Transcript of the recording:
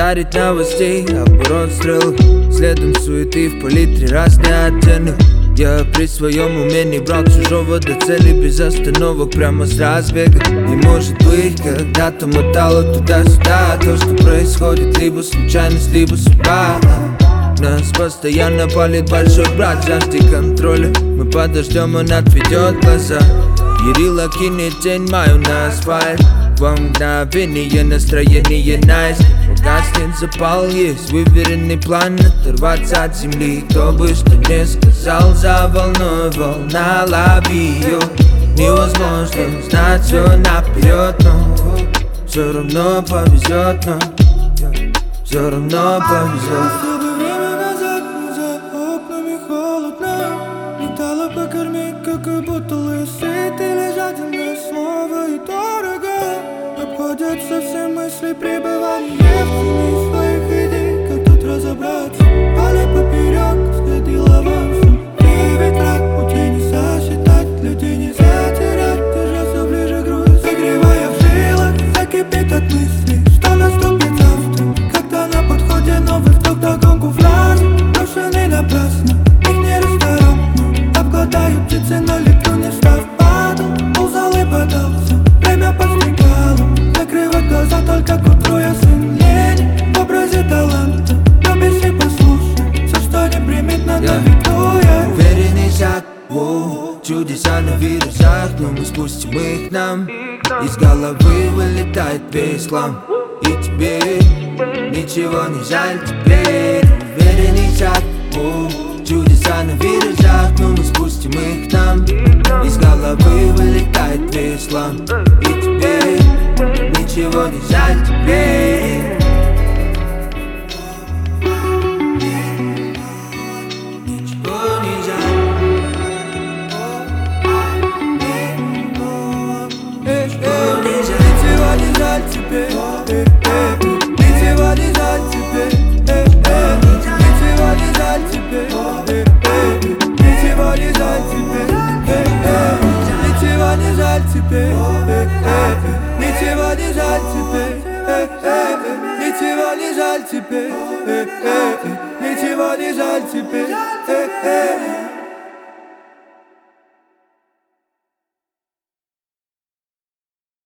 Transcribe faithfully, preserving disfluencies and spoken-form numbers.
Ударить новостей, оборот стрел, следом суеты в палитре разные оттенок. Я при своем умении брал чужого до цели без остановок, прямо с разбега. И может быть, когда-то мотало туда-сюда. То, что происходит, либо случайность, либо судьба. Нас постоянно палит большой брат, жажде контроля. Мы подождем, он отведет глаза. Ярила кинет тень мою на асфальт. Во мгновение настроение найс. Угаснет запал, есть выверенный план оторваться от земли. Кто бы что ни сказал, за волной волна, лови ее. Невозможно знать все наперед, но все равно повезет нам, все равно повезет. Покормить, как и бутылы, сыты, лежательное слово и дорого. Обходятся все мысли пребывания в тени своих идей. Как тут разобраться? Поле поперек, сходил авансом. Ты ведь враг, пути не сосчитать, людей не затерять. Держаться ближе груз, согревая в жилах, закипит от мыслей, что наступит завтра. Когда на подходе новый вдох, догонку фразы, брошенный напрасно, их не ресторан. Обгладаю птицы, но леплю, не встав, падал, ползал и подался. Время подстрекало, закрывать глаза, только к утру я сын лени. В образе таланта, любишь и послушай, все, что неприметно, на виду я. Уверенный шаг, воу, чудеса на вирусах, но мы спустим их нам. Из головы вылетает весь хлам, и тебе ничего не жаль теперь. Уверенный шаг, воу, чудеса на виражах, но мы спустим их к нам. Из головы вылетает весь хлам, и тебе ничего не жаль теперь. Ничего не жаль. Ничего не жаль. Ничего не жаль теперь, ничего не жаль теперь, ничего не жаль теперь, ничего не жаль теперь, ничего не жаль теперь, ничего не жаль теперь, ничего не жаль теперь, ничего не жаль теперь.